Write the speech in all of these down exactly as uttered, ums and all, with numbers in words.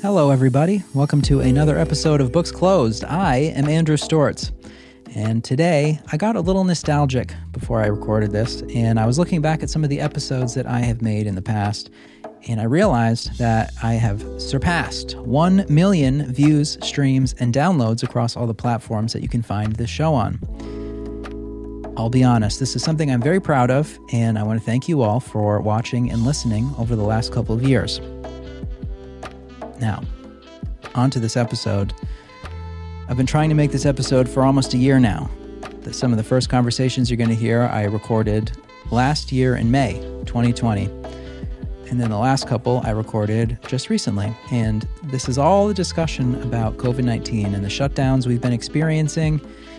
Hello, everybody. Welcome to another episode of Books Closed. I am Andrew Stortz, and today I got a little nostalgic before I recorded this, and I was looking back at some of the episodes that I have made in the past, and I realized that I have surpassed one million views, streams, and downloads across all the platforms that you can find this show on. I'll be honest, this is something I'm very proud of, and I want to thank you all for watching and listening over the last couple of years. Now, on to this episode. I've been trying to make this episode for almost a year now. Some of the first conversations you're going to hear I recorded last year in May twenty twenty. And then the last couple I recorded just recently. And this is all the discussion about covid nineteen and the shutdowns we've been experiencing.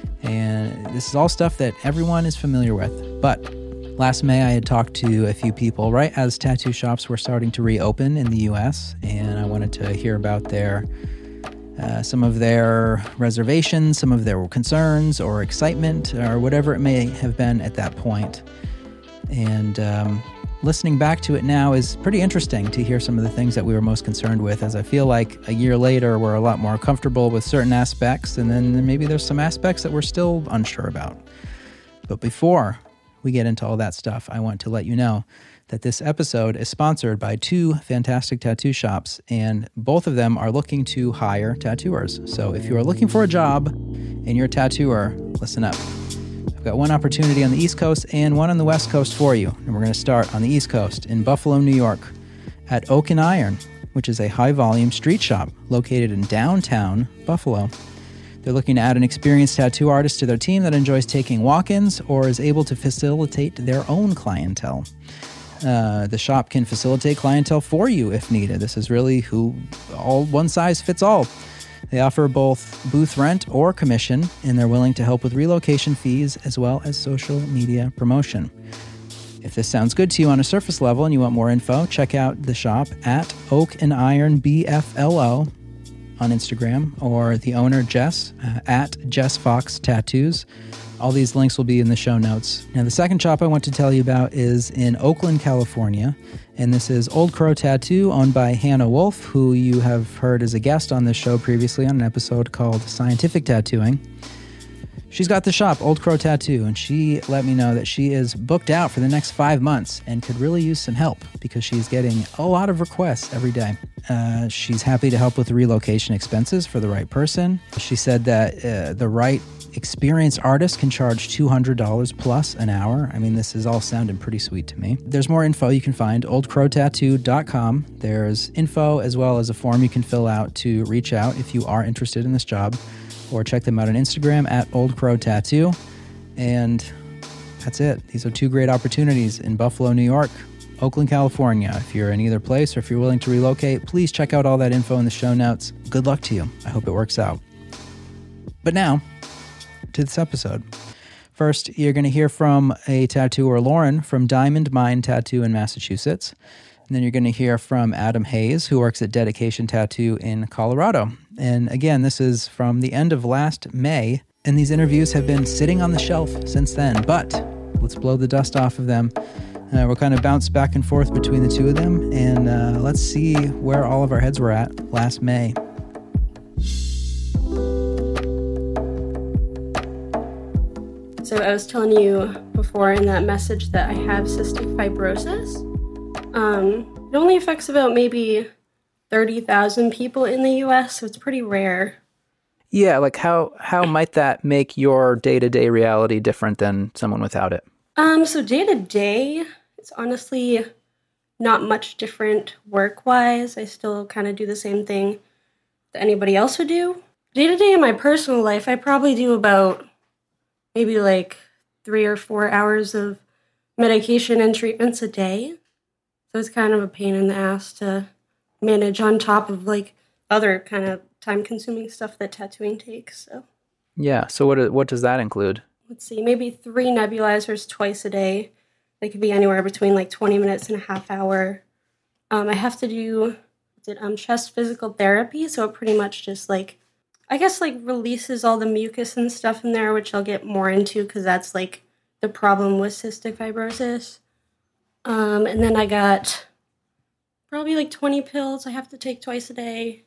And this is all stuff that everyone is familiar with. But last May, I had talked to a few people right as tattoo shops were starting to reopen in the U S, and I wanted to hear about their uh, some of their reservations, some of their concerns or excitement, or whatever it may have been at that point. And um, listening back to it now is pretty interesting to hear some of the things that we were most concerned with, as I feel like a year later we're a lot more comfortable with certain aspects, and then maybe there's some aspects that we're still unsure about. But before we get into all that stuff, I want to let you know that this episode is sponsored by two fantastic tattoo shops, and both of them are looking to hire tattooers. So if you are looking for a job and you're a tattooer, listen up. I've got one opportunity on the East Coast and one on the West Coast for you. And we're going to start on the East Coast in Buffalo, New York at Oak and Iron, which is a high-volume street shop located in downtown Buffalo. They're looking to add an experienced tattoo artist to their team that enjoys taking walk-ins or is able to facilitate their own clientele. Uh, the shop can facilitate clientele for you if needed. This is really who all one size fits all. They offer both booth rent or commission, and they're willing to help with relocation fees as well as social media promotion. If this sounds good to you on a surface level and you want more info, check out the shop at Oak and Iron B F L O on Instagram, or the owner, Jess, uh, at Jess Fox Tattoos. All these links will be in the show notes. Now, the second shop I want to tell you about is in Oakland, California, and this is Old Crow Tattoo, owned by Hannah Wolf, who you have heard as a guest on this show previously on an episode called Scientific Tattooing. She's got the shop, Old Crow Tattoo, and she let me know that she is booked out for the next five months and could really use some help because she's getting a lot of requests every day. Uh, she's happy to help with the relocation expenses for the right person. She said that uh, the right experienced artist can charge two hundred dollars plus an hour. I mean, this is all sounding pretty sweet to me. There's more info you can find, old crow tattoo dot com. There's info as well as a form you can fill out to reach out if you are interested in this job, or check them out on Instagram at Old Crow Tattoo. And that's it. These are two great opportunities in Buffalo, New York, Oakland, California. If you're in either place or if you're willing to relocate, please check out all that info in the show notes. Good luck to you. I hope it works out. But now, to this episode. First, you're going to hear from a tattooer, Lauren, from Diamond Mine Tattoo in Massachusetts. And then you're going to hear from Adam Hayes, who works at Dedication Tattoo in Colorado. And again, this is from the end of last May, and these interviews have been sitting on the shelf since then. But let's blow the dust off of them. Uh, we'll kind of bounce back and forth between the two of them, and uh, let's see where all of our heads were at last May. So I was telling you before in that message that I have cystic fibrosis. Um, it only affects about maybe thirty thousand people in the U S, so it's pretty rare. Yeah, like how how might that make your day-to-day reality different than someone without it? Um, so day-to-day, it's honestly not much different work-wise. I still kind of do the same thing that anybody else would do. Day-to-day in my personal life, I probably do about maybe like three or four hours of medication and treatments a day. So it's kind of a pain in the ass to manage on top of like other kind of time-consuming stuff that tattooing takes. So yeah. So what what does that include? Let's see, maybe three nebulizers twice a day. They could be anywhere between like twenty minutes and a half hour. Um, I have to do did um chest physical therapy, so it pretty much just like I guess like releases all the mucus and stuff in there, which I'll get more into because that's like the problem with cystic fibrosis. Um, and then I got probably like twenty pills I have to take twice a day.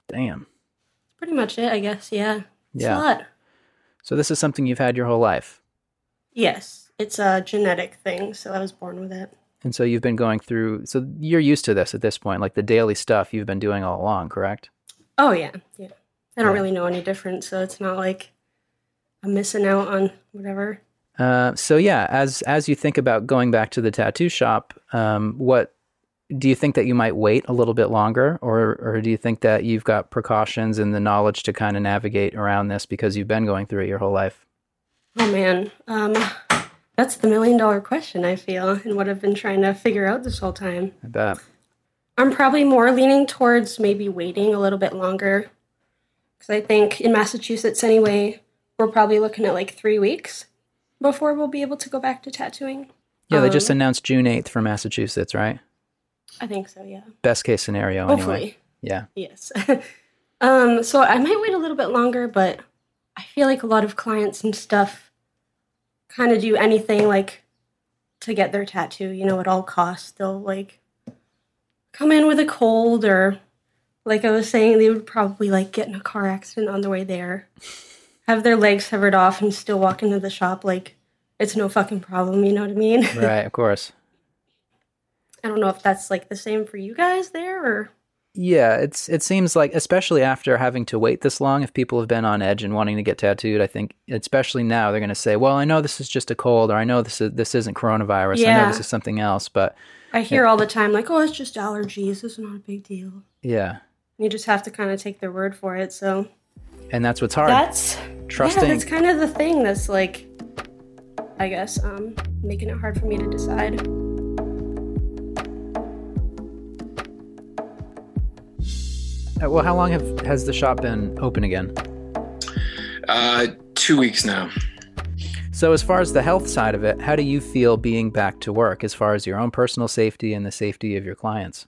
Damn. That's pretty much it, I guess. Yeah. It's Yeah. a lot. So this is something you've had your whole life. Yes. It's a genetic thing, so I was born with it. And so you've been going through, so you're used to this at this point, like the daily stuff you've been doing all along, correct? Oh, yeah. Yeah. I don't Yeah. really know any different, so it's not like I'm missing out on whatever. Uh, so yeah, as as you think about going back to the tattoo shop, um, what do you think that you might wait a little bit longer, or or do you think that you've got precautions and the knowledge to kind of navigate around this because you've been going through it your whole life? Oh, man. Um, that's the million dollar question, I feel, and what I've been trying to figure out this whole time. I bet. I'm probably more leaning towards maybe waiting a little bit longer. Because I think in Massachusetts anyway, we're probably looking at like three weeks before we'll be able to go back to tattooing. Yeah, they just Um, announced June eighth for Massachusetts, right? I think so, yeah. Best case scenario, Hopefully. anyway. Yeah. Yes. um, so I might wait a little bit longer, but I feel like a lot of clients and stuff kind of do anything like to get their tattoo, you know, at all costs. They'll like come in with a cold, or like I was saying, they would probably like get in a car accident on the way there, have their legs severed off and still walk into the shop like it's no fucking problem, you know what I mean? Right, of course. I don't know if that's like the same for you guys there, or Yeah, it's it seems like, especially after having to wait this long, if people have been on edge and wanting to get tattooed, I think, especially now, they're going to say, well, I know this is just a cold, or I know this is this isn't coronavirus, I know Yeah. this is something else, but I hear all the time like, oh, it's just allergies, it's not a big deal. yeah, You just have to kind of take their word for it. So and that's what's hard. that's Trusting. Yeah, that's kind of the thing that's like, I guess, um, making it hard for me to decide. Uh, Well, how long have has the shop been open again? Uh, two weeks now. So as far as the health side of it, how do you feel being back to work as far as your own personal safety and the safety of your clients?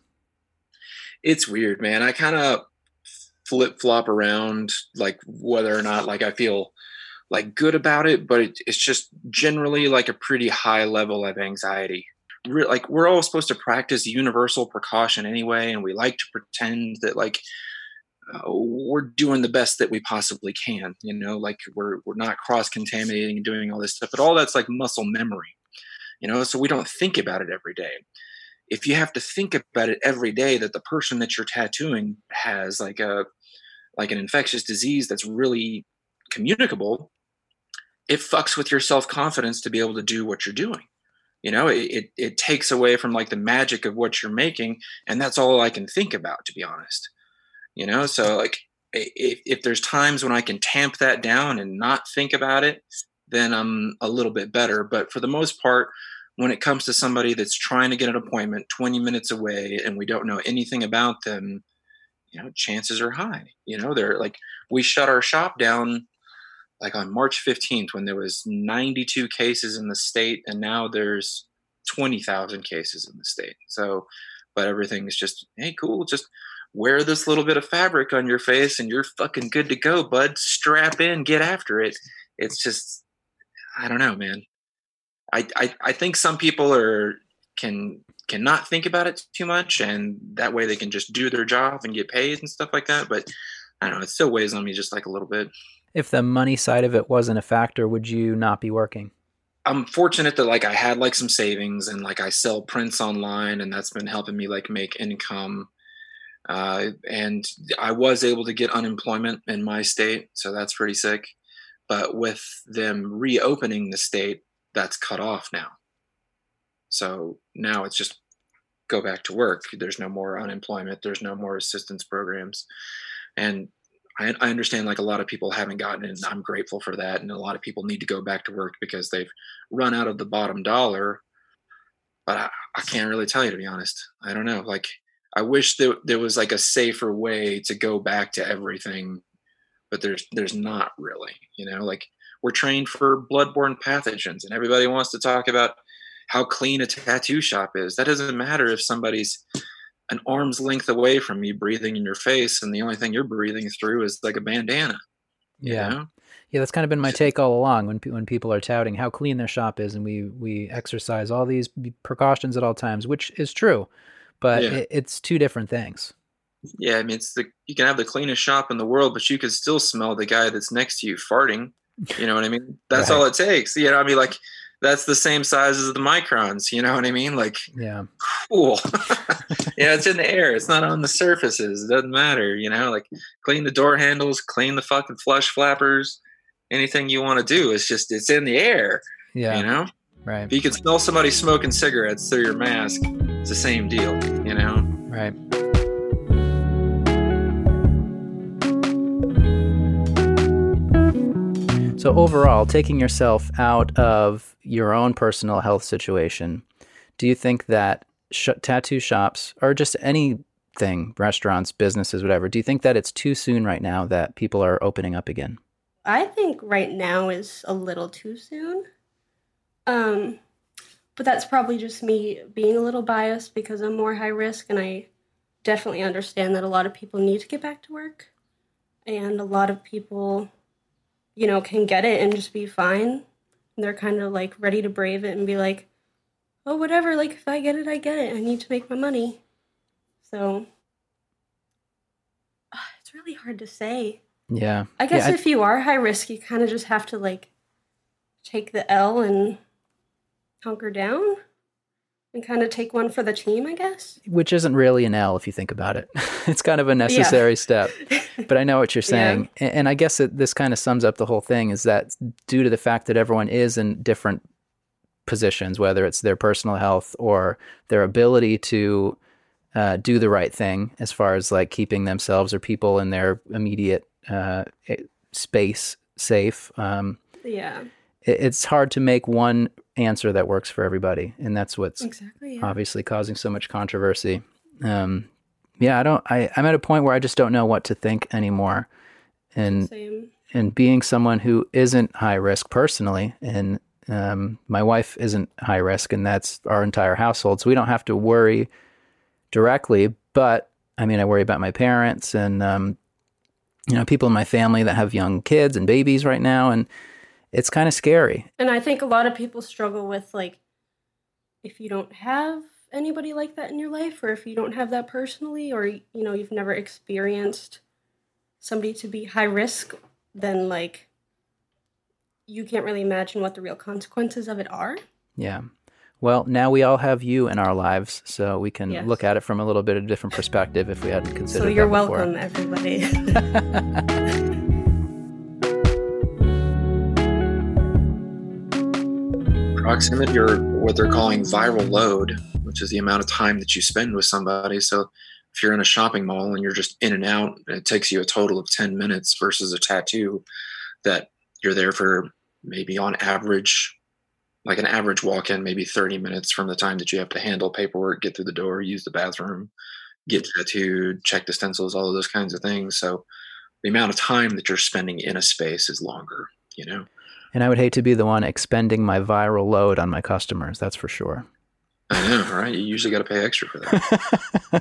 It's weird, man. I kind of flip flop around, like whether or not like I feel like good about it, but it, it's just generally like a pretty high level of anxiety. Re- like we're all supposed to practice universal precaution anyway, and we like to pretend that like uh, we're doing the best that we possibly can. You know, like we're we're not cross contaminating and doing all this stuff, but all that's like muscle memory. You know, so we don't think about it every day. If you have to think about it every day that the person that you're tattooing has like a like an infectious disease that's really communicable, it fucks with your self-confidence to be able to do what you're doing. You know, it, it it takes away from like the magic of what you're making, and that's all I can think about, to be honest. You know, so like if, if there's times when I can tamp that down and not think about it, then I'm a little bit better. But for the most part, when it comes to somebody that's trying to get an appointment twenty minutes away and we don't know anything about them, you know, chances are high. You know, they're like, we shut our shop down like on March fifteenth when there was ninety-two cases in the state, and now there's twenty thousand cases in the state. So, but everything is just, hey, cool, just wear this little bit of fabric on your face and you're fucking good to go, bud. Strap in, get after it. It's just, I don't know, man. I, I, I think some people are can cannot think about it too much, and that way they can just do their job and get paid and stuff like that. But I don't know, it still weighs on me just like a little bit. If the money side of it wasn't a factor, would you not be working? I'm fortunate that like I had like some savings, and like I sell prints online, and that's been helping me like make income. Uh, and I was able to get unemployment in my state, so that's pretty sick. But with them reopening the state, that's cut off now. So now it's just go back to work. There's no more unemployment. There's no more assistance programs. And I, I understand like a lot of people haven't gotten it, and I'm grateful for that. And a lot of people need to go back to work because they've run out of the bottom dollar. But I, I can't really tell you, to be honest. I don't know. Like, I wish that there was like a safer way to go back to everything, but there's there's not really, you know, like we're trained for bloodborne pathogens, and everybody wants to talk about how clean a tattoo shop is. That doesn't matter if somebody's an arm's length away from you breathing in your face, and the only thing you're breathing through is like a bandana. Yeah. You know? Yeah, that's kind of been my take all along when pe- when people are touting how clean their shop is, and we we exercise all these precautions at all times, which is true, but Yeah. it, it's two different things. Yeah, I mean, it's the you can have the cleanest shop in the world, but you can still smell the guy that's next to you farting. You know what I mean? That's right. All it takes. You know, I mean, like that's the same size as the microns. You know what I mean? Like, yeah, cool. Yeah, it's in the air. It's not on the surfaces. It doesn't matter. You know, like clean the door handles, clean the fucking flush flappers. Anything you want to do, it's just it's in the air. Yeah, you know. Right. If you can smell somebody smoking cigarettes through your mask, it's the same deal. You know. Right. So overall, taking yourself out of your own personal health situation, do you think that sh- tattoo shops or just anything, restaurants, businesses, whatever, do you think that it's too soon right now that people are opening up again? I think right now is a little too soon. Um, but that's probably just me being a little biased because I'm more high risk, and I definitely understand that a lot of people need to get back to work, and a lot of people, you know, can get it and just be fine. They're kind of like ready to brave it and be like, oh, whatever, like if I get it, I get it. I need to make my money. So uh, it's really hard to say. Yeah. I guess yeah, I... if you are high risk, you kind of just have to like take the L and hunker down and kind of take one for the team, I guess. Which isn't really an L if you think about it. It's kind of a necessary yeah. step. But I know what you're saying. Yeah. And I guess it, this kind of sums up the whole thing is that due to the fact that everyone is in different positions, whether it's their personal health or their ability to uh, do the right thing as far as like keeping themselves or people in their immediate uh, space safe. Um, yeah. It, it's hard to make one answer that works for everybody. And that's what's exactly, yeah. obviously causing so much controversy. Um, yeah, I don't, I, I'm at a point where I just don't know what to think anymore. And, Same. and being someone who isn't high risk personally, and um, my wife isn't high risk, and that's our entire household. So we don't have to worry directly, but I mean, I worry about my parents and, um, you know, people in my family that have young kids and babies right now. And it's kind of scary. And I think a lot of people struggle with, like, if you don't have anybody like that in your life, or if you don't have that personally, or, you know, you've never experienced somebody to be high risk, then, like, you can't really imagine what the real consequences of it are. Yeah. Well, now we all have you in our lives, so we can yes. look at it from a little bit of a different perspective if we hadn't considered So you're that before. welcome, everybody. Proximity, or what they're calling viral load, which is the amount of time that you spend with somebody. So if you're in a shopping mall and you're just in and out, and it takes you a total of ten minutes versus a tattoo that you're there for maybe on average, like an average walk-in, maybe thirty minutes from the time that you have to handle paperwork, get through the door, use the bathroom, get tattooed, check the stencils, all of those kinds of things. So the amount of time that you're spending in a space is longer, you know? And I would hate to be the one expending my viral load on my customers. That's for sure. I know, right? You usually got to pay extra for that.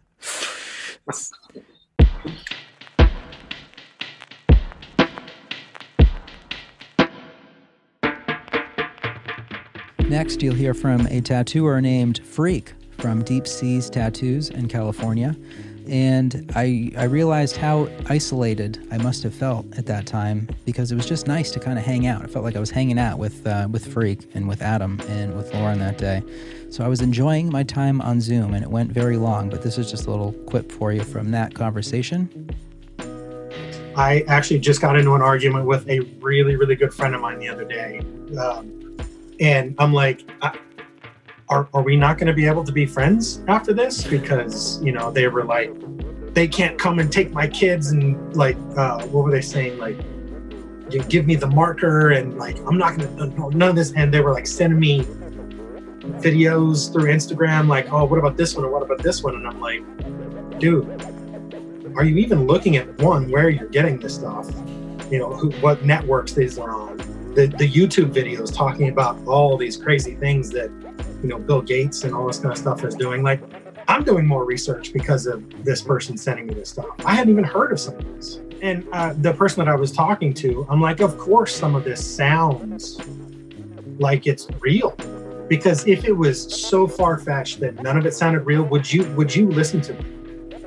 Next, you'll hear from a tattooer named Freak from Deep Seas Tattoos in California. And I I realized how isolated I must have felt at that time, because it was just nice to kind of hang out. I felt like I was hanging out with uh, with Freak and with Adam and with Lauren that day. So I was enjoying my time on Zoom, and it went very long, but this is just a little quip for you from that conversation. I actually just got into an argument with a really, really good friend of mine the other day. Um, and I'm like, I, Are, are we not going to be able to be friends after this? Because, you know, they were like, they can't come and take my kids, and like, uh, what were they saying? Like, you give me the marker, and like, I'm not going to, no, none of this. And they were like sending me videos through Instagram, like, oh, what about this one? Or what about this one? And I'm like, dude, are you even looking at, one, where you're getting this stuff? You know, who, what networks these are on? The, the YouTube videos talking about all these crazy things that, you know, Bill Gates and all this kind of stuff is doing. Like, I'm doing more research because of this person sending me this stuff. I hadn't even heard of some of this. And uh, the person that I was talking to, I'm like, of course some of this sounds like it's real. Because if it was so far-fetched that none of it sounded real, would you would you listen to me?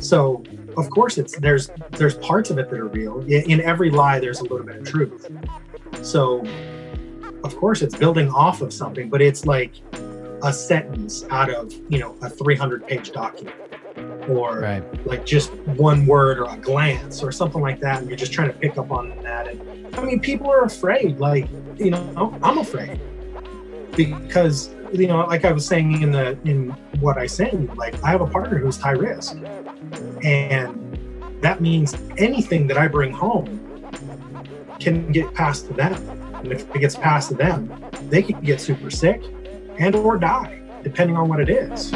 So of course it's there's there's parts of it that are real. In, in every lie, there's a little bit of truth. So of course it's building off of something, but it's like a sentence out of, you know, a three hundred page document, or right. like just one word or a glance or something like that. And you're just trying to pick up on that. And I mean, people are afraid, like, you know, I'm afraid because, you know, like I was saying in the, in what I sent you, like I have a partner who's high risk, and that means anything that I bring home can get passed to them. And if it gets passed to them, they can get super sick and or die, depending on what it is.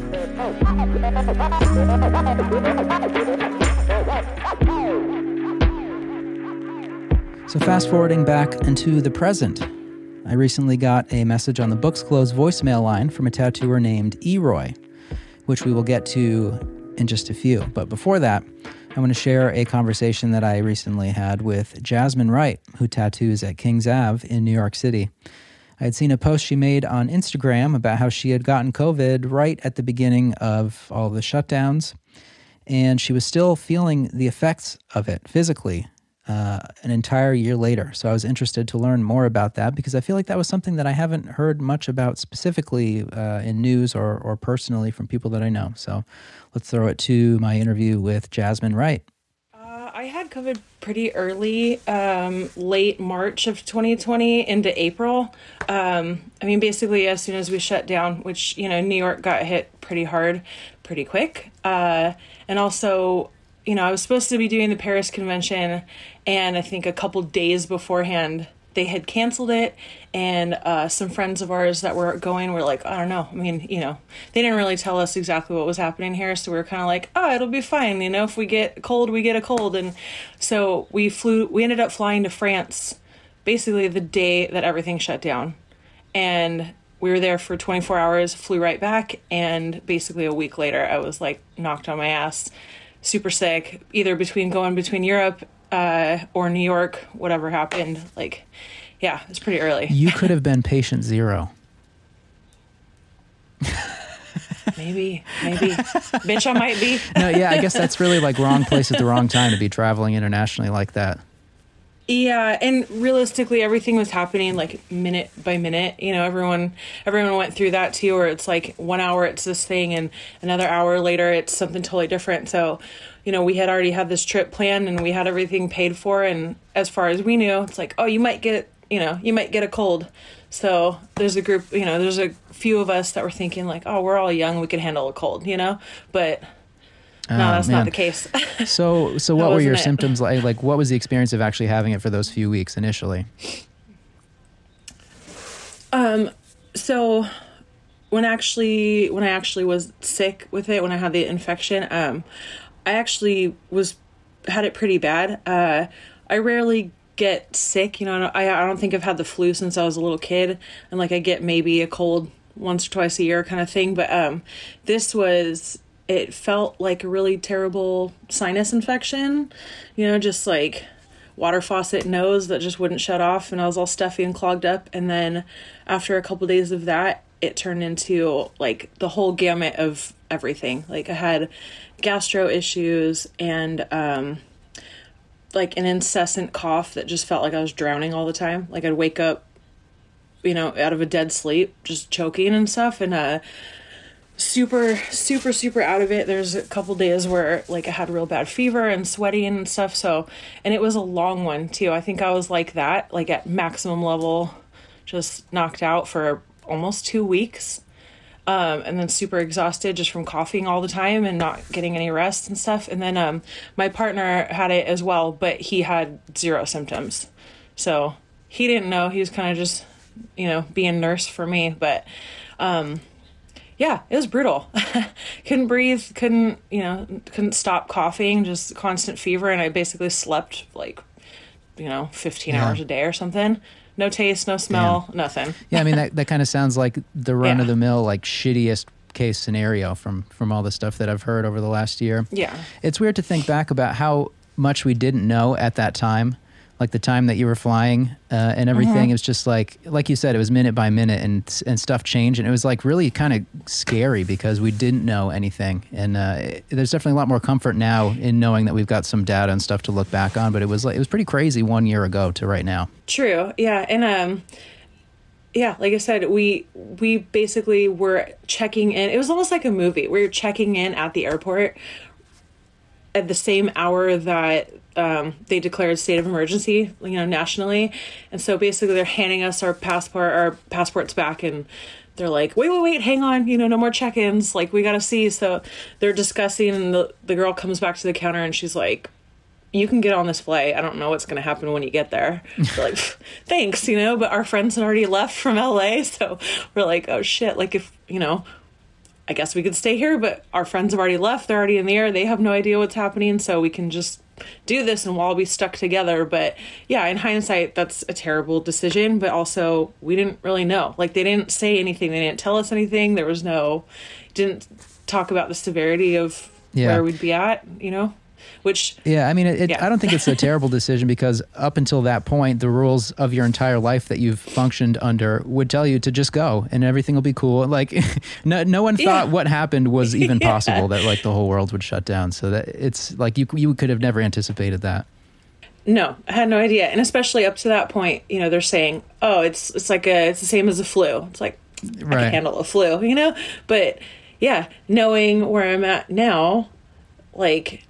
So fast forwarding back into the present, I recently got a message on the Books Closed voicemail line from a tattooer named Eroy, which we will get to in just a few. But before that, I want to share a conversation that I recently had with Jasmine Wright, who tattoos at Kings Ave in New York City. I had seen a post she made on Instagram about how she had gotten COVID right at the beginning of all the shutdowns, and she was still feeling the effects of it physically uh, an entire year later. So I was interested to learn more about that because I feel like that was something that I haven't heard much about specifically uh, in news or, or personally from people that I know. So let's throw it to my interview with Jasmine Wright. I had COVID pretty early, um, late March of twenty twenty into April. Um, I mean, basically as soon as we shut down, which, you know, New York got hit pretty hard, pretty quick. Uh, and also, you know, I was supposed to be doing the Paris convention, and I think a couple days beforehand, they had canceled it, and uh, some friends of ours that were going were like, I don't know. I mean, you know, they didn't really tell us exactly what was happening here, so we were kind of like, oh, it'll be fine. You know, if we get cold, we get a cold. And so we flew, we ended up flying to France basically the day that everything shut down. And we were there for twenty-four hours, flew right back, and basically a week later, I was like knocked on my ass, super sick, either between going between Europe Uh, or New York, whatever happened. Like, yeah, it's pretty early. You could have been patient zero. maybe, maybe. Bitch, I might be. No, yeah, I guess that's really like wrong place at the wrong time to be traveling internationally like that. Yeah, and realistically, everything was happening like minute by minute. You know, everyone everyone went through that too, where it's like one hour it's this thing, and another hour later it's something totally different. So, you know, we had already had this trip planned, and we had everything paid for. And as far as we knew, it's like, oh, you might get, you know, you might get a cold. So there's a group, you know, there's a few of us that were thinking like, oh, we're all young, we can handle a cold, you know, but. No, oh, that's man. Not the case. so, so what were your it. symptoms like? Like, what was the experience of actually having it for those few weeks initially? Um, so when actually, when I actually was sick with it, when I had the infection, um, I actually was, had it pretty bad. Uh, I rarely get sick, you know, I, I don't think I've had the flu since I was a little kid, and like I get maybe a cold once or twice a year kind of thing. But, um, this was, it felt like a really terrible sinus infection, you know, just like water faucet nose that just wouldn't shut off, and I was all stuffy and clogged up. And then after a couple days of that, it turned into like the whole gamut of everything. Like I had gastro issues and um, like an incessant cough that just felt like I was drowning all the time. Like I'd wake up, you know, out of a dead sleep, just choking and stuff. And uh, super, super, super out of it. There's a couple days where like I had real bad fever and sweating and stuff. So, and it was a long one too. I think I was like that, like at maximum level, just knocked out for almost two weeks. Um, and then super exhausted just from coughing all the time and not getting any rest and stuff. And then um, my partner had it as well, but he had zero symptoms. So he didn't know. He was kind of just, you know, being nurse for me. But um, yeah, it was brutal. Couldn't breathe, couldn't, you know, couldn't stop coughing, just constant fever. And I basically slept like, you know, fifteen yeah. hours a day or something. No taste, no smell, Damn. nothing. Yeah, I mean, that, that kind of sounds like the run-of-the-mill, yeah. like, shittiest case scenario from, from all the stuff that I've heard over the last year. Yeah. It's weird to think back about how much we didn't know at that time. like the time that you were flying uh, and everything. Mm-hmm. It was just like, like you said, it was minute by minute, and and stuff changed, and it was like really kind of scary because we didn't know anything. And uh, it, there's definitely a lot more comfort now in knowing that we've got some data and stuff to look back on. But it was like it was pretty crazy one year ago to right now. True. Yeah. And um, yeah, like I said, we we basically were checking in. It was almost like a movie. We were checking in at the airport at the same hour that um, they declared state of emergency, you know, nationally. And so basically they're handing us our passport, our passports back, and they're like, wait, wait, wait, hang on, you know, no more check-ins. Like, we got to see. So they're discussing, and the, the girl comes back to the counter and she's like, you can get on this flight. I don't know what's going to happen when you get there. We're like, thanks, you know, but our friends had already left from L A. So we're like, oh shit. Like, if, you know, I guess we could stay here, but our friends have already left. They're already in the air. They have no idea what's happening. So we can just do this and we'll all be stuck together. But yeah, in hindsight, that's a terrible decision. But also, we didn't really know. Like, they didn't say anything. They didn't tell us anything. There was no, didn't talk about the severity of Yeah. where we'd be at, you know? Which, Yeah, I mean, it, it, Yeah. I don't think it's a terrible decision because up until that point, the rules of your entire life that you've functioned under would tell you to just go and everything will be cool. Like, no, no one thought Yeah. what happened was even Yeah. possible, that like the whole world would shut down. So that it's like you you could have never anticipated that. no, I had no idea. And especially up to that point, you know, they're saying, oh, it's it's like a, it's the same as a flu. It's like, I Right. can handle a flu, you know? But yeah, knowing where I'm at now, like,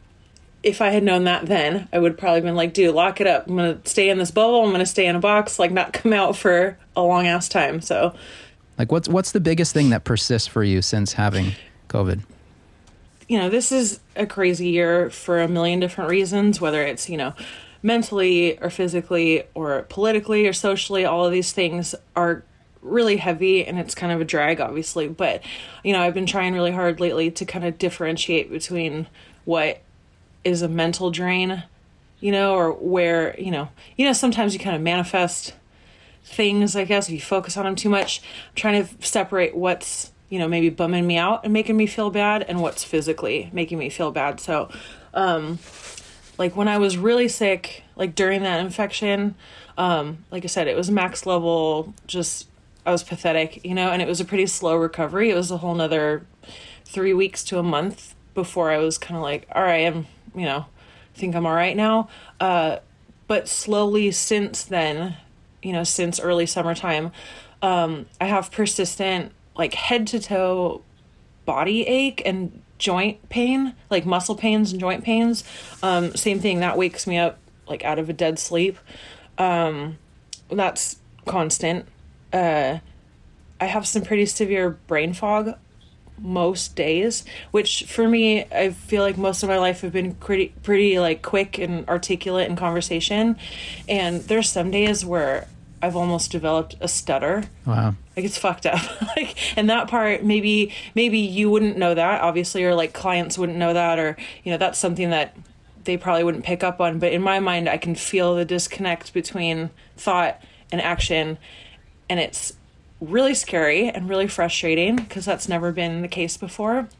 if I had known that then, I would probably been like, dude, lock it up. I'm going to stay in this bubble. I'm going to stay in a box, like not come out for a long ass time. So, Like, what's what's the biggest thing that persists for you since having COVID? you know, this is a crazy year for a million different reasons, whether it's, you know, mentally or physically or politically or socially. All of these things are really heavy and it's kind of a drag, obviously. But, you know, I've been trying really hard lately to kind of differentiate between what is a mental drain, you know, or where, you know, you know, sometimes you kind of manifest things, I guess, if you focus on them too much. I'm trying to separate what's, you know, maybe bumming me out and making me feel bad and what's physically making me feel bad. So, um, like when I was really sick, like during that infection, um, like I said, it was max level, just, I was pathetic, you know, and it was a pretty slow recovery. It was a whole nother three weeks to a month before I was kind of like, all right, I'm, you know, I think I'm all right now. Uh, but slowly since then, you know, since early summertime, um, I have persistent, like head to toe body ache and joint pain, like muscle pains and joint pains. Um, same thing, that wakes me up like out of a dead sleep. Um, that's constant. Uh, I have some pretty severe brain fog most days, which for me, I feel like most of my life have been pretty, pretty like quick and articulate in conversation. And there's some days where I've almost developed a stutter. Wow. Like it's fucked up. Like, and that part, maybe, maybe you wouldn't know that, obviously, or like clients wouldn't know that, or, you know, that's something that they probably wouldn't pick up on. But in my mind, I can feel the disconnect between thought and action. And it's really scary and really frustrating because that's never been the case before.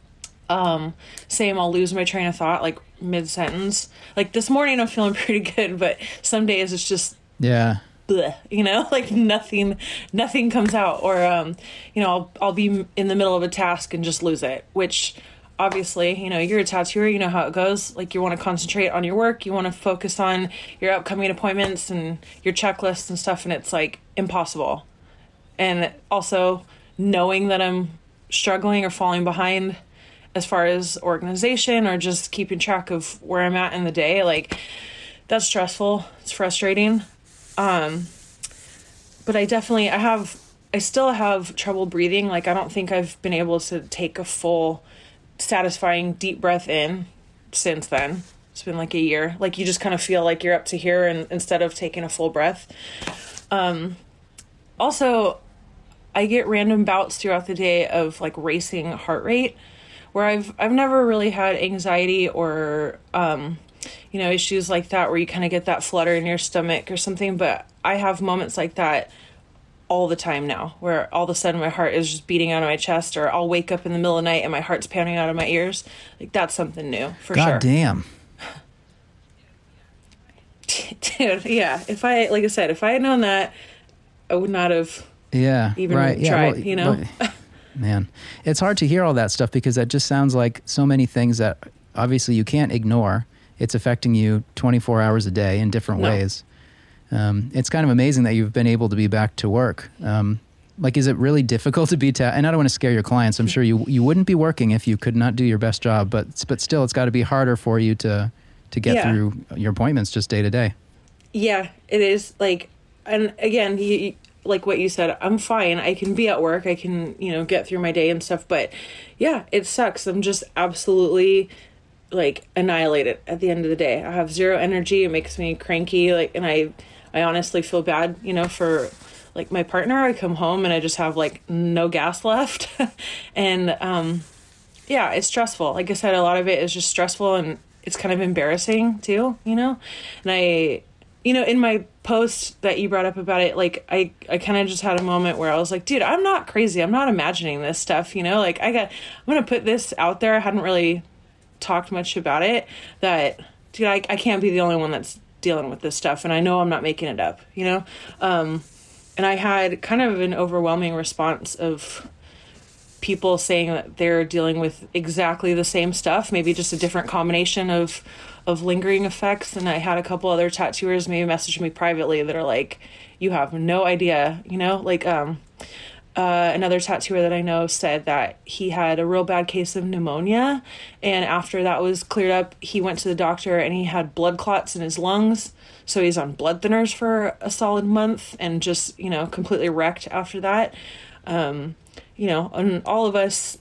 Um, same, I'll lose my train of thought like mid-sentence. Like this morning I'm feeling pretty good, but some days it's just Yeah. bleh, you know, like nothing, nothing comes out. Or, um, you know, I'll, I'll be in the middle of a task and just lose it, which obviously, you know, you're a tattooer, you know how it goes. Like you want to concentrate on your work, you want to focus on your upcoming appointments and your checklists and stuff. And it's like impossible. And also knowing that I'm struggling or falling behind as far as organization or just keeping track of where I'm at in the day, like that's stressful. It's frustrating. Um, but I definitely, I have, I still have trouble breathing. Like, I don't think I've been able to take a full satisfying deep breath in since then. It's been like a year. Like you just kind of feel like you're up to here and instead of taking a full breath. Um, also I get random bouts throughout the day of like racing heart rate where I've, I've never really had anxiety or, um, you know, issues like that where you kind of get that flutter in your stomach or something. But I have moments like that all the time now where all of a sudden my heart is just beating out of my chest, or I'll wake up in the middle of the night and my heart's pounding out of my ears. Like that's something new for God sure. damn. Dude, yeah. If I, like I said, if I had known that, I would not have yeah, even right. tried, yeah, well, you know? Well, man, it's hard to hear all that stuff because that just sounds like so many things that obviously you can't ignore. It's affecting you twenty-four hours a day in different No. ways. Um, it's kind of amazing that you've been able to be back to work. Um, like, is it really difficult to be, ta- and I don't want to scare your clients. I'm sure you you wouldn't be working if you could not do your best job, but but still, it's got to be harder for you to, to get Yeah. through your appointments just day to day. Yeah, it is. Like, and again, you, like what you said, I'm fine. I can be at work. I can, you know, get through my day and stuff. But yeah, it sucks. I'm just absolutely like annihilated at the end of the day. I have zero energy. It makes me cranky. Like, and I, I honestly feel bad, you know, for like my partner. I come home and I just have like no gas left. and, um, yeah, it's stressful. Like I said, a lot of it is just stressful and it's kind of embarrassing too, you know? And I, you know, in my post that you brought up about it, like I, I kind of just had a moment where I was like, dude, I'm not crazy. I'm not imagining this stuff, you know, like I got, I'm going to put this out there. I hadn't really talked much about it that, dude, I, I can't be the only one that's dealing with this stuff. And I know I'm not making it up, you know? Um, and I had kind of an overwhelming response of people saying that they're dealing with exactly the same stuff, maybe just a different combination of of lingering effects. And I had a couple other tattooers maybe message me privately that are like, you have no idea, you know, like um uh another tattooer that I know said that he had a real bad case of pneumonia, and after that was cleared up, he went to the doctor and he had blood clots in his lungs, so he's on blood thinners for a solid month and just, you know, completely wrecked after that. um You know, and all of us,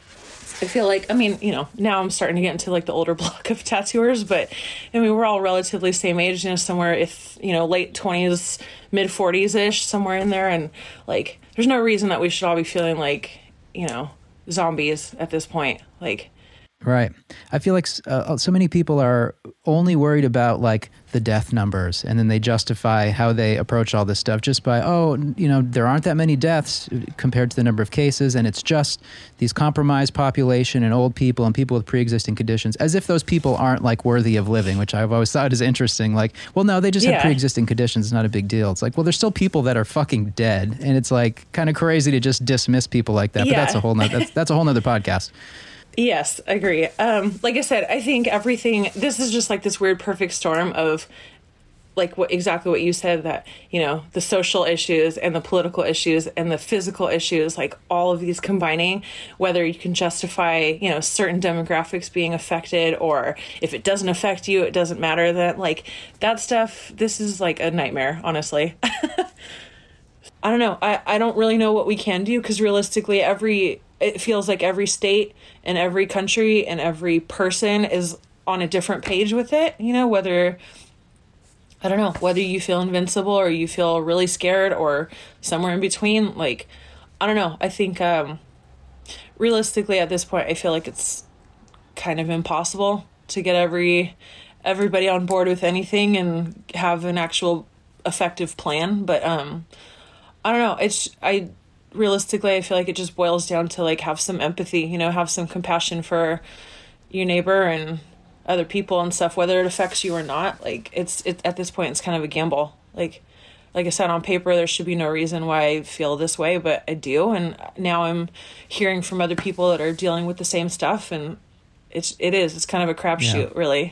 I feel like, I mean, you know, now I'm starting to get into like the older block of tattooers, but I mean, we're all relatively same age, you know, somewhere if, you know, late twenties, mid forties ish, somewhere in there. And like, there's no reason that we should all be feeling like, you know, zombies at this point. Like, Right. I feel like uh, so many people are only worried about like the death numbers, and then they justify how they approach all this stuff just by, oh, you know, there aren't that many deaths compared to the number of cases, and it's just these compromised population and old people and people with pre-existing conditions, as if those people aren't like worthy of living, which I've always thought is interesting. Like, well, no, they just Yeah. have pre-existing conditions. It's not a big deal. It's like, well, there's still people that are fucking dead, and it's like kind of crazy to just dismiss people like that. Yeah. But that's a whole nother, that's, that's a whole nother podcast. yes, I agree. Um, like I said, I think everything, this is just like this weird perfect storm of like what exactly what you said, that, you know, the social issues and the political issues and the physical issues, like all of these combining, whether you can justify, you know, certain demographics being affected, or if it doesn't affect you, it doesn't matter. That like that stuff, this is like a nightmare, honestly. I don't know. I, I don't really know what we can do, because realistically, every it feels like every state and every country and every person is on a different page with it, you know, whether, I don't know, whether you feel invincible or you feel really scared or somewhere in between. Like, I don't know. I think um, realistically at this point, I feel like it's kind of impossible to get every everybody on board with anything and have an actual effective plan. But um, I don't know. It's I realistically, I feel like it just boils down to like have some empathy, you know, have some compassion for your neighbor and other people and stuff, whether it affects you or not. Like it's it at this point, it's kind of a gamble. Like like I said, on paper, there should be no reason why I feel this way, but I do. And now I'm hearing from other people that are dealing with the same stuff, and it's it is it's kind of a crapshoot, yeah. really.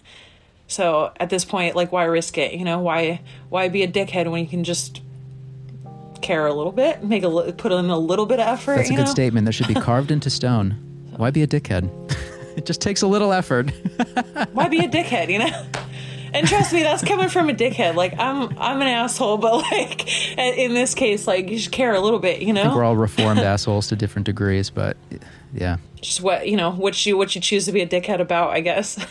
So at this point, like, why risk it? You know, why why be a dickhead when you can just care a little bit, make a put in a little bit of effort? That's a you good know? statement that should be carved into stone. Why be a dickhead? It just takes a little effort. Why be a dickhead, you know? And trust me, that's coming from a dickhead. Like, I'm I'm an asshole, but like in this case, like, you should care a little bit, you know? I think we're all reformed assholes to different degrees, but yeah. Just what, you know, what you what you choose to be a dickhead about, I guess.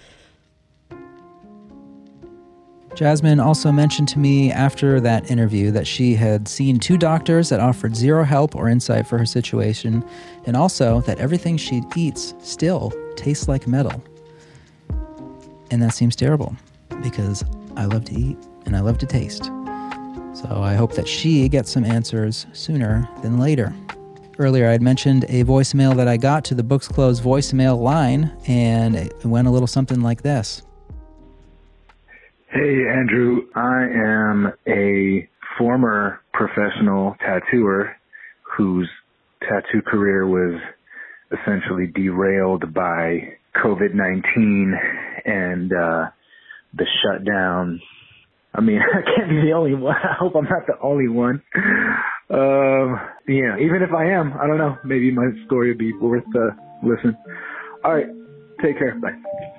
Jasmine also mentioned to me after that interview that she had seen two doctors that offered zero help or insight for her situation, and also that everything she eats still tastes like metal. And that seems terrible, because I love to eat and I love to taste. So I hope that she gets some answers sooner than later. Earlier I had mentioned a voicemail that I got to the Books Closed voicemail line, and it went a little something like this. Hey, Andrew. I am a former professional tattooer whose tattoo career was essentially derailed by COVID nineteen and uh, the shutdown. I mean, I can't be the only one. I hope I'm not the only one. Um, yeah, even if I am, I don't know. Maybe my story would be worth uh, listening. All right. Take care. Bye.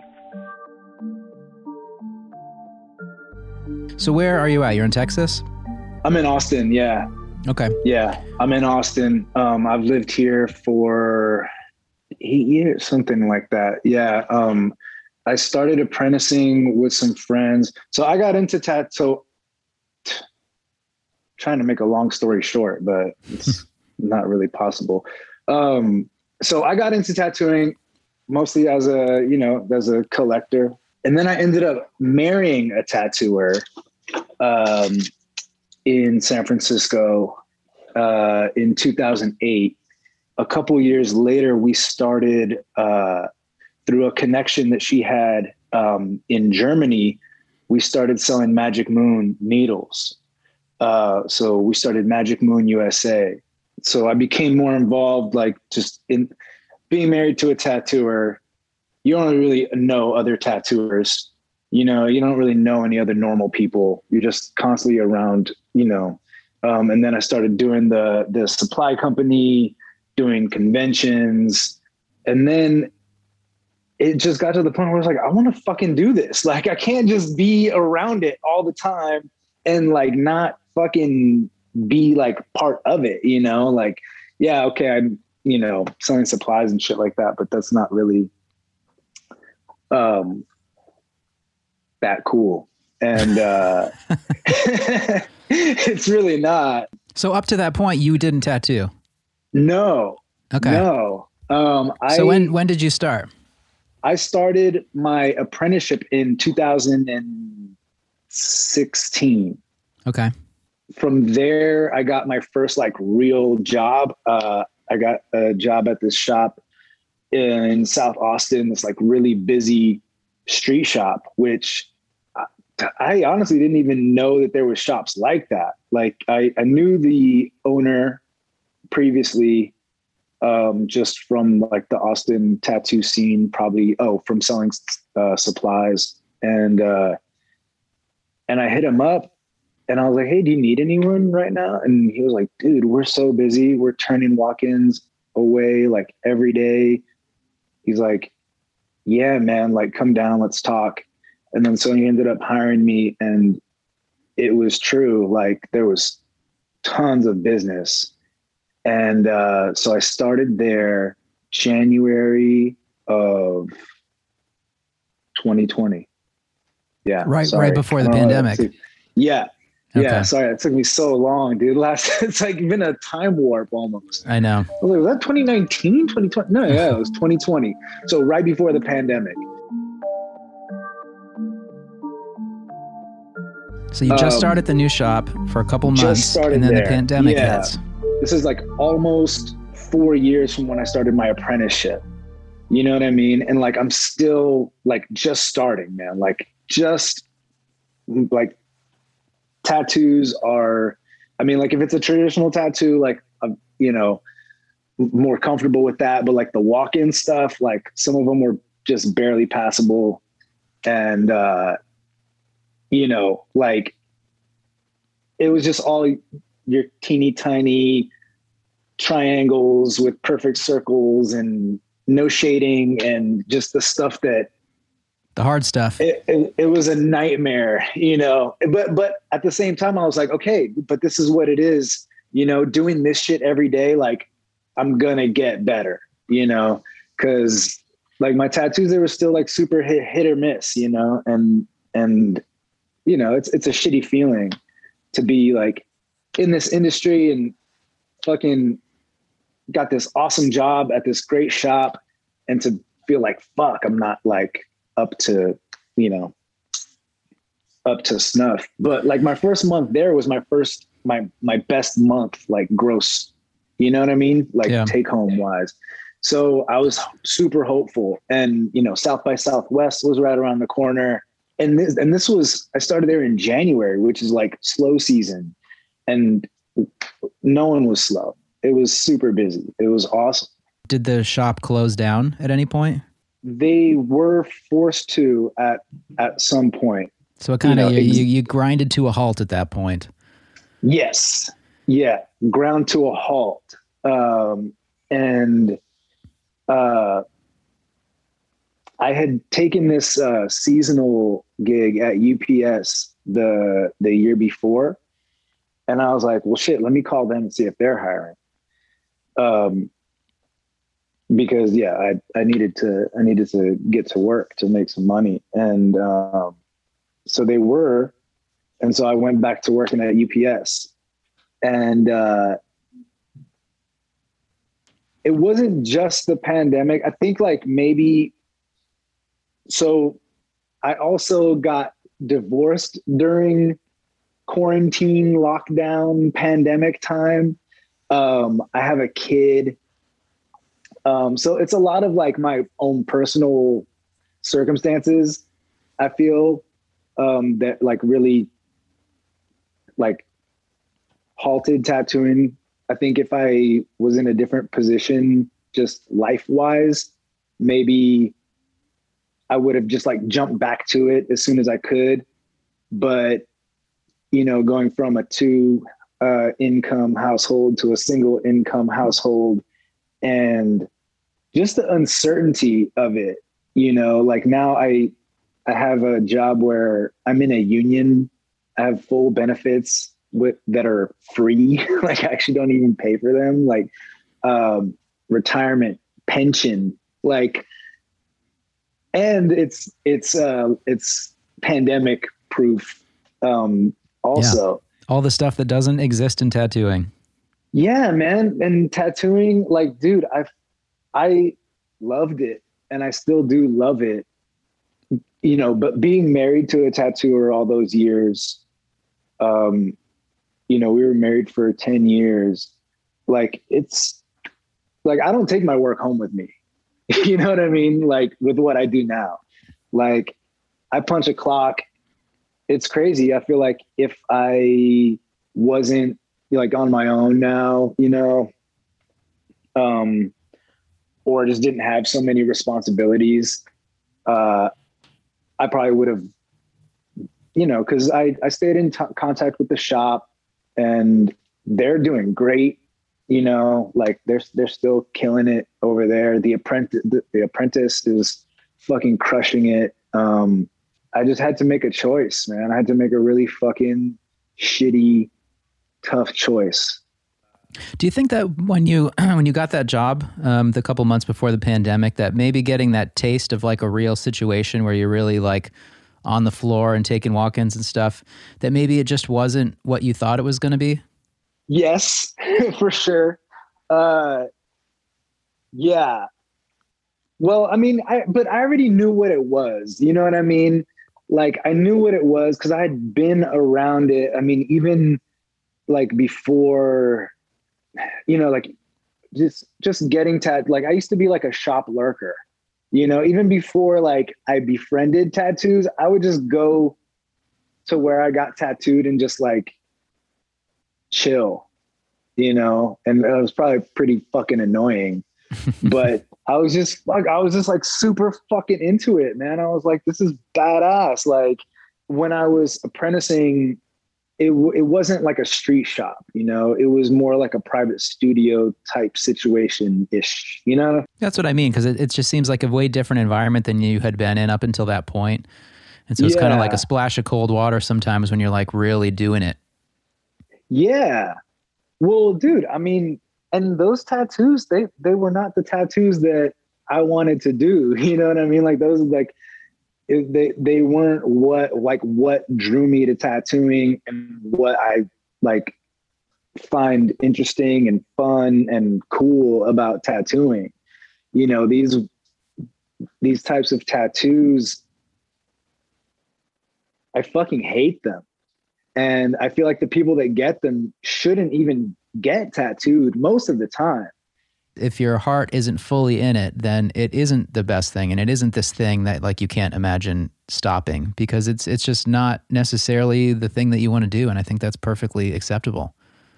So where are you at? You're in Texas? I'm in Austin. Yeah. Okay. Yeah. I'm in Austin. Um, I've lived here for eight years, something like that. Yeah. Um, I started apprenticing with some friends. So I got into tat. So t- trying to make a long story short, but it's not really possible. Um, so I got into tattooing mostly as a, you know, as a collector. And then I ended up marrying a tattooer um, in San Francisco uh, in two thousand eight. A couple years later, we started uh, through a connection that she had um, in Germany. We started selling Magic Moon needles. Uh, so we started Magic Moon U S A. So I became more involved, like just in being married to a tattooer. You don't really know other tattooers, you know, you don't really know any other normal people. You're just constantly around, you know. Um, and then I started doing the, the supply company, doing conventions. And then it just got to the point where I was like, I want to fucking do this. Like, I can't just be around it all the time and like not fucking be like part of it, you know, like, yeah, okay. I'm, you know, selling supplies and shit like that, but that's not really, um, that cool. And, uh, it's really not. So up to that point, you didn't tattoo? No. Okay. No. Um, I, so when, when did you start? I started my apprenticeship in two thousand sixteen. Okay. From there, I got my first like real job. Uh, I got a job at this shop in South Austin, this like really busy street shop, which I, I honestly didn't even know that there was shops like that. Like I, I knew the owner previously, um, just from like the Austin tattoo scene, probably, oh, from selling uh, supplies. And, uh, and I hit him up and I was like, hey, do you need anyone right now? And he was like, dude, we're so busy. We're turning walk-ins away like every day. He's like, yeah, man, like come down, let's talk. And then so he ended up hiring me, and it was true. Like there was tons of business. And uh, so I started there January of twenty twenty. Yeah. Right. Sorry. Right before the Oh, pandemic. took, yeah. Okay. Yeah. Sorry. It took me so long, dude. Last, it's like been a time warp almost. I know. I was like, was that twenty nineteen, twenty twenty? No, yeah, it was twenty twenty. So right before the pandemic. So you just Um, started the new shop for a couple just months, started and then there. the pandemic Yeah. hits. This is like almost four years from when I started my apprenticeship. You know what I mean? And like, I'm still like just starting, man. Like just like tattoos are, I mean, like if it's a traditional tattoo, like, I'm, you know, more comfortable with that. But like the walk-in stuff, like some of them were just barely passable. And, uh, you know, like it was just all your teeny tiny triangles with perfect circles and no shading and just the stuff that The hard stuff. it, it, it was a nightmare, you know, but, but at the same time I was like, okay, but this is what it is, you know, doing this shit every day. Like I'm going to get better, you know, cause like my tattoos, they were still like super hit, hit or miss, you know, and, and, you know, it's, it's a shitty feeling to be like in this industry and fucking got this awesome job at this great shop and to feel like, fuck, I'm not like up to, you know, up to snuff. But like my first month there was my first, my, my best month, like gross, you know what I mean? Like Yeah. take home wise. So I was super hopeful, and, you know, South by Southwest was right around the corner. and this, and this was, I started there in January, which is like slow season, and no one was slow. It was super busy. It was awesome. Did the shop close down at any point? They were forced to at, at some point. So it kind of, You know, you, ex- you, you grinded to a halt at that point. Yes. Yeah. Ground to a halt. Um, and, uh, I had taken this, uh, seasonal gig at U P S the, the year before. And I was like, well, shit, let me call them and see if they're hiring. Um, because yeah, I, I needed to, I needed to get to work to make some money. And, um, so they were, and so I went back to working at U P S, and, uh, it wasn't just the pandemic. I think like maybe, so I also got divorced during quarantine, lockdown, pandemic time. Um, I have a kid. Um, so it's a lot of like my own personal circumstances, I feel, um, that like really like halted tattooing. I think if I was in a different position, just life wise, maybe I would have just like jumped back to it as soon as I could. But, you know, going from a two uh, income household to a single income household, and just the uncertainty of it, you know, like now I, I have a job where I'm in a union. I have full benefits with that are free. Like I actually don't even pay for them. Like, um, retirement, pension, like, and it's, it's, uh, it's pandemic proof. Um, also Yeah. All the stuff that doesn't exist in tattooing. Yeah, man. And tattooing, like, dude, I, I loved it and I still do love it, you know, but being married to a tattooer all those years, um, you know, we were married for ten years. Like it's like, I don't take my work home with me. You know what I mean? Like with what I do now, like I punch a clock. It's crazy. I feel like if I wasn't like on my own now, you know, um, or just didn't have so many responsibilities, uh, I probably would have, you know, cause I, I stayed in t- contact with the shop and they're doing great, you know, like they're, they're still killing it over there. The apprentice, the, the apprentice is fucking crushing it. Um, I just had to make a choice, man. I had to make a really fucking shitty, tough choice. Do you think that when you when you got that job, um, the couple months before the pandemic, that maybe getting that taste of like a real situation where you're really like on the floor and taking walk-ins and stuff, that maybe it just wasn't what you thought it was going to be? Yes, for sure. Uh, yeah. Well, I mean, I but I already knew what it was. You know what I mean? Like I knew what it was because I had been around it. I mean, even like before, you know, like just just getting tat. Like I used to be like a shop lurker. You know, even before like I befriended tattoos, I would just go to where I got tattooed and just like chill, you know, and it was probably pretty fucking annoying, but I was just like, I was just like super fucking into it, man. I was like, this is badass. Like when I was apprenticing, it w- it wasn't like a street shop, you know, it was more like a private studio type situation ish, you know? That's what I mean. Cause it, it just seems like a way different environment than you had been in up until that point. And so it's Yeah. kind of like a splash of cold water sometimes when you're like really doing it. Yeah. Well, dude, I mean, and those tattoos, they, they were not the tattoos that I wanted to do. You know what I mean? Like those, like it, they, they weren't what, like what drew me to tattooing and what I like find interesting and fun and cool about tattooing. You know, these, these types of tattoos, I fucking hate them. And I feel like the people that get them shouldn't even get tattooed most of the time. if your heart isn't fully in it, then it isn't the best thing, and it isn't this thing that like you can't imagine stopping, because it's it's just not necessarily the thing that you want to do, and I think that's perfectly acceptable.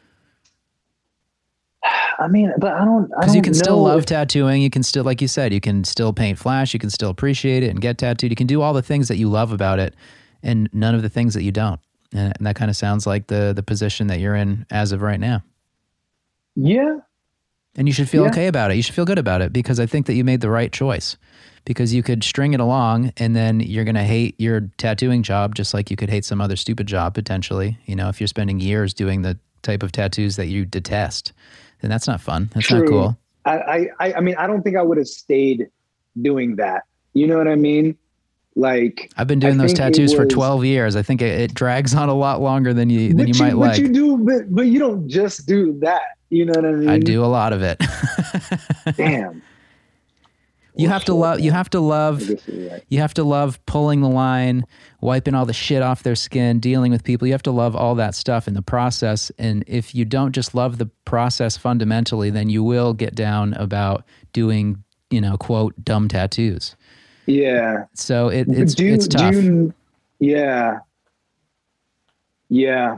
I mean, but I don't, because you can still love if, tattooing. You can still, like you said, you can still paint flash. You can still appreciate it and get tattooed. You can do all the things that you love about it, and none of the things that you don't. And, and that kind of sounds like the the position that you're in as of right now. Yeah. And you should feel yeah. okay about it. You should feel good about it, because I think that you made the right choice. Because you could string it along, and then you're going to hate your tattooing job just like you could hate some other stupid job potentially. You know, if you're spending years doing the type of tattoos that you detest, then that's not fun. That's True. not cool. I, I, I mean, I don't think I would have stayed doing that. You know what I mean? Like, I've been doing I those tattoos was, for twelve years. I think it, it drags on a lot longer than you than you, you might but like. But you do, but, but you don't just do that. You know what I mean? I do a lot of it. Damn. You have to love, you have to love, right. you have to love pulling the line, wiping all the shit off their skin, dealing with people. You have to love all that stuff in the process. And if you don't just love the process fundamentally, then you will get down about doing, you know, quote, dumb tattoos. Yeah. So it, it's, do, it's tough. Do you, yeah. Yeah.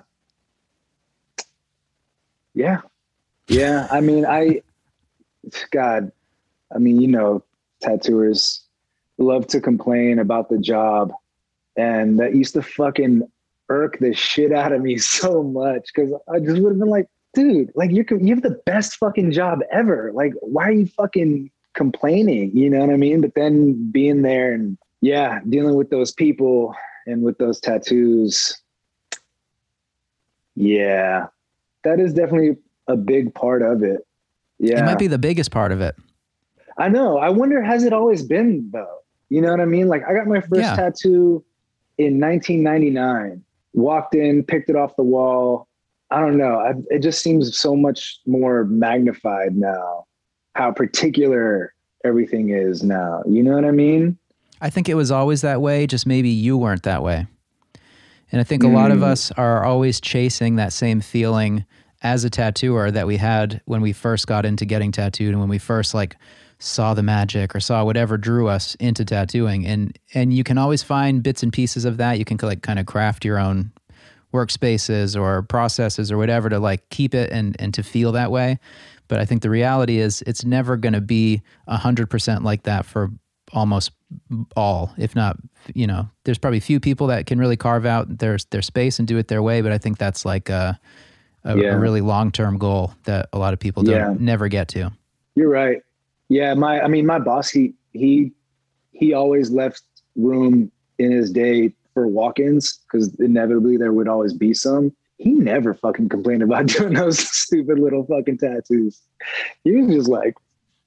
Yeah. Yeah. I mean, I, God, I mean, you know, tattooers love to complain about the job, and that used to fucking irk the shit out of me so much, because I just would have been like, dude, like you you have the best fucking job ever. Like, why are you fucking complaining? You know what I mean? But then being there and yeah, dealing with those people and with those tattoos. Yeah, that is definitely a big part of it. Yeah. It might be the biggest part of it. I know. I wonder, has it always been though? You know what I mean? Like, I got my first yeah. tattoo in nineteen ninety-nine, walked in, picked it off the wall. I don't know. I, it just seems so much more magnified now, how particular everything is now. You know what I mean? I think it was always that way. Just maybe you weren't that way. And I think a mm. lot of us are always chasing that same feeling as a tattooer that we had when we first got into getting tattooed, and when we first like saw the magic or saw whatever drew us into tattooing. And and you can always find bits and pieces of that. You can like kind of craft your own workspaces or processes or whatever to like keep it and, and to feel that way. But I think the reality is it's never going to be one hundred percent like that for almost all, if not, you know, there's probably few people that can really carve out their, their space and do it their way. But I think that's like a, a, yeah. a really long-term goal that a lot of people don't yeah. never get to. You're right. Yeah, my I mean, my boss, he he he always left room in his day for walk-ins, because inevitably there would always be some. He never fucking complained about doing those stupid little fucking tattoos. He was just like,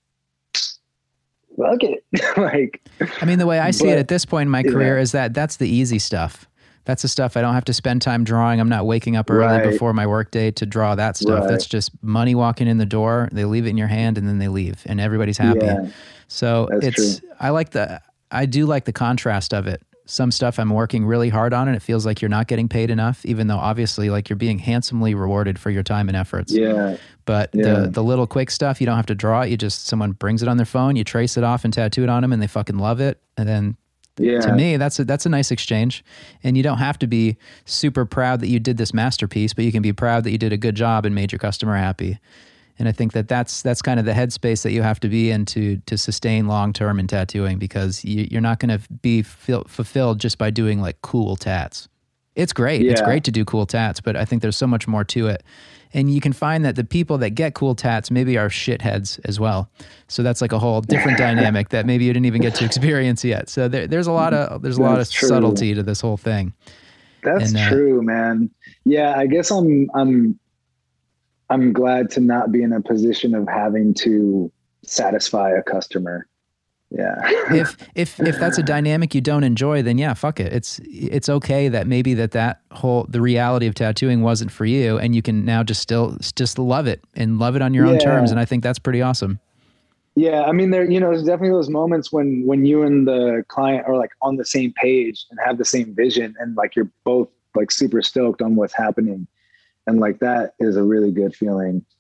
fuck it. Like, I mean, the way I see but, it at this point in my career yeah. is that that's the easy stuff. That's the stuff I don't have to spend time drawing. I'm not waking up early right. before my workday to draw that stuff. Right. That's just money walking in the door. They leave it in your hand and then they leave, and everybody's happy. Yeah, so it's, true. I like the, I do like the contrast of it. Some stuff I'm working really hard on and it feels like you're not getting paid enough, even though obviously like you're being handsomely rewarded for your time and efforts. Yeah. But yeah. the the little quick stuff, you don't have to draw it. You just, someone brings it on their phone, you trace it off and tattoo it on them, and they fucking love it. And then yeah. to me, that's a, that's a nice exchange. And you don't have to be super proud that you did this masterpiece, but you can be proud that you did a good job and made your customer happy. And I think that that's, that's kind of the headspace that you have to be in to, to sustain long-term in tattooing, because you, you're not going to be feel, fulfilled just by doing like cool tats. It's great. Yeah. It's great to do cool tats, but I think there's so much more to it. And you can find that the people that get cool tats maybe are shitheads as well. So that's like a whole different dynamic that maybe you didn't even get to experience yet. So there, there's a lot of there's a that's lot of true. subtlety to this whole thing. That's and, uh, true, man. Yeah, I guess I'm I'm I'm glad to not be in a position of having to satisfy a customer. Yeah. if if if that's a dynamic you don't enjoy, then yeah, fuck it. It's it's okay that maybe that that whole the reality of tattooing wasn't for you, and you can now just still just love it and love it on your yeah. own terms. And I think that's pretty awesome. Yeah, I mean, there you know, there's definitely those moments when when you and the client are like on the same page and have the same vision, and like you're both like super stoked on what's happening, and like that is a really good feeling.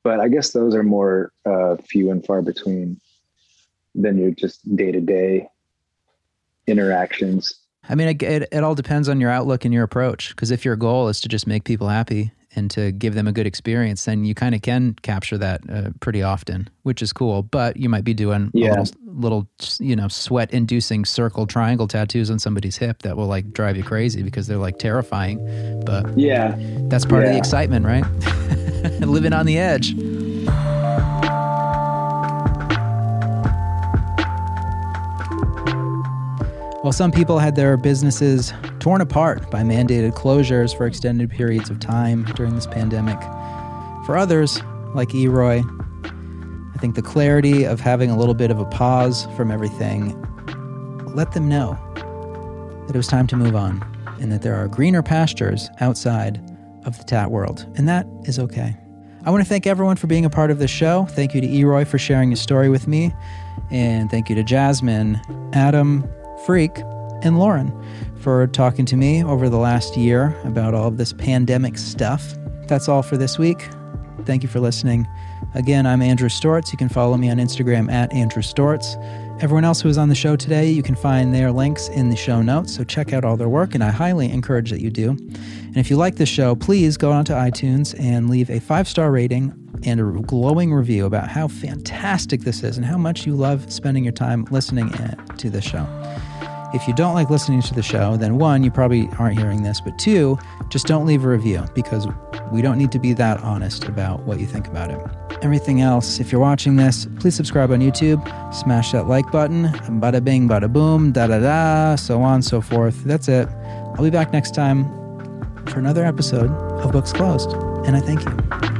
but I guess those are more uh, few and far between than your just day-to-day interactions. I mean, it, it, it all depends on your outlook and your approach. Because if your goal is to just make people happy and to give them a good experience, then you kind of can capture that uh, pretty often, which is cool. But you might be doing Yeah. a little, little, you know, sweat-inducing circle triangle tattoos on somebody's hip that will like drive you crazy because they're like terrifying. But Yeah. that's part of the Yeah. excitement, right? Living on the edge. While some people had their businesses torn apart by mandated closures for extended periods of time during this pandemic, for others, like Eroy, I think the clarity of having a little bit of a pause from everything let them know that it was time to move on and that there are greener pastures outside of the tat world, and that is okay. I want to thank everyone for being a part of this show. Thank you to Eroy for sharing his story with me, and thank you to Jasmine, Adam, Freak, and Lauren for talking to me over the last year about all of this pandemic stuff. That's all for this week. Thank you for listening. Again, I'm Andrew Stortz. You can follow me on Instagram at Andrew Stortz. Everyone else who was on the show today, you can find their links in the show notes, so check out all their work, and I highly encourage that you do. And if you like this show, please go onto iTunes and leave a five-star rating and a glowing review about how fantastic this is and how much you love spending your time listening to this show. If you don't like listening to the show, then one, you probably aren't hearing this, but two, just don't leave a review because we don't need to be that honest about what you think about it. Everything else, if you're watching this, please subscribe on YouTube, smash that like button, bada bing, bada boom, da da da, so on and so forth. That's it. I'll be back next time for another episode of Books Closed, and I thank you.